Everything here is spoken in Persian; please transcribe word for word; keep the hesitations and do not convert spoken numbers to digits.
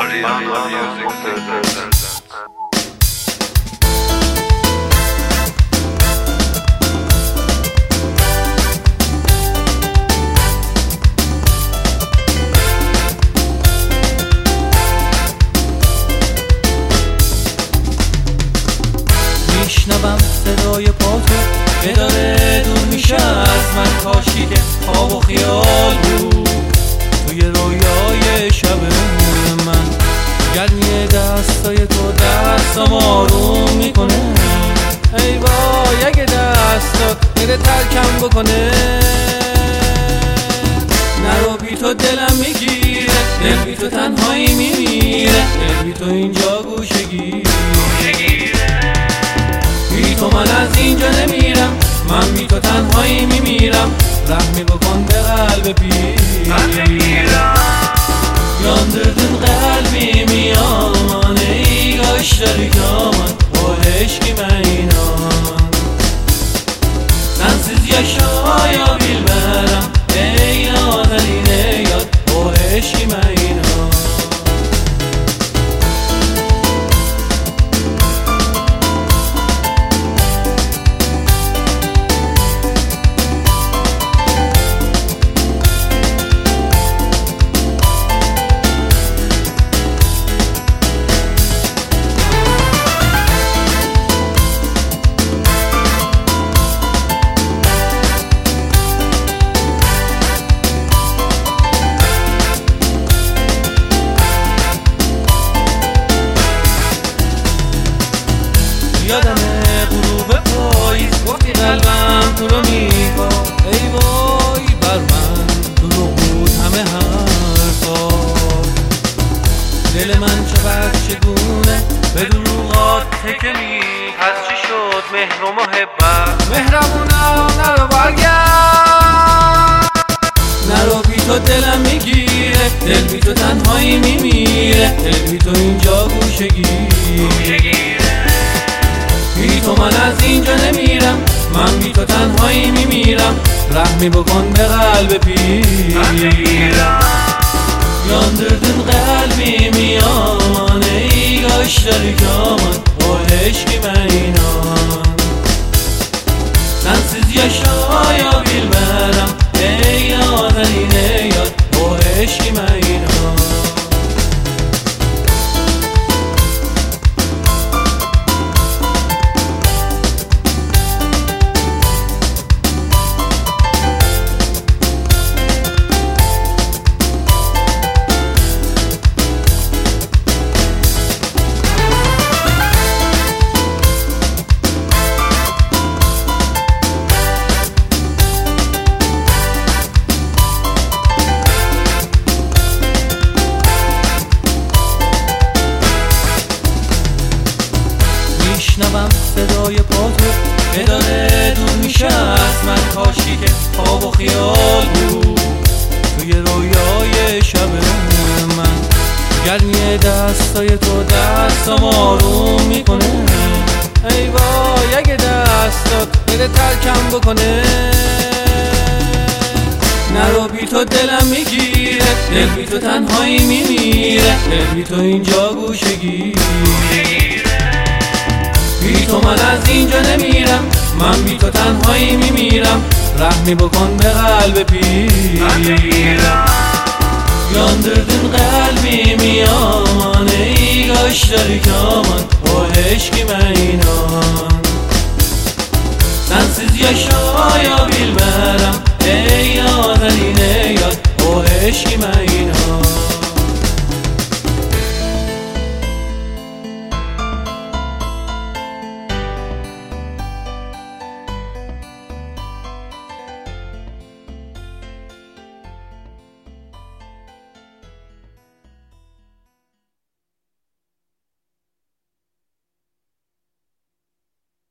میشنوم صدای پاتو که داره دور میشه از من، کاشی که خواب و خیال بود توی رویای شب من. گرمی دستای تو دستم آروم میکنه، ای وای اگه دستات میره ترکم بکنه. نرو بی تو دلم میگیره، دل بی تو تنهایی میمیره، دل بی تو اینجا گوشگیره. بی تو من از اینجا نمیرم، من بی تو تنهایی میمیرم. رحمی بکن به قلب پیرم، yandırdın kalbimi yaman. Ey kaşları yaman, o eşkime inan. Sensiz yaşayabilmem, ey nazeline yad, o eşkime inan. یادمه غروب پاییز وقتی قلبم تو رو میخواد، ای وای بر من دروغ بود همه حرفا. دل من چه چگونه به دروغات تکنی، از چی شد مهر و محبت؟ مهرمونم نرو برگرد، نرو بی تو دلم میگیره، دل بی تو تنهایی میمیره، دل بی تو اینجا گوشگیره. بی تو من از اینجا نمیرم، من بی تو تنهایی میمیرم. رحمی بکن به قلب پیرم، yandırdın kalbimi yaman. Ey kaşları yaman, o eşkime inan. Sensiz yaşayabilmem, ey nazeline yad, o eşkime inan. میشنوم صدای پاتو که داره دور میشه از من، کاشی که خواب و خیال بود توی رویای شب من. گرمی دستای تو دستم آروم میکنه، ای وای اگه دستات میره ترکم بکنه. نرو بی تو دلم میگیره، دل بی تو تنهایی میمیره، دل بی تو اینجا گوشگیره. بی تو من از اینجا نمیرم، من بی تو تنهایی میمیرم. رحمی بکن به قلب پیرم، yandırdın kalbimi yaman. Ey kaşları yaman, o eşkime inan. Sensiz yaşayabilmem, ey nazeline yad, o eşkime inan.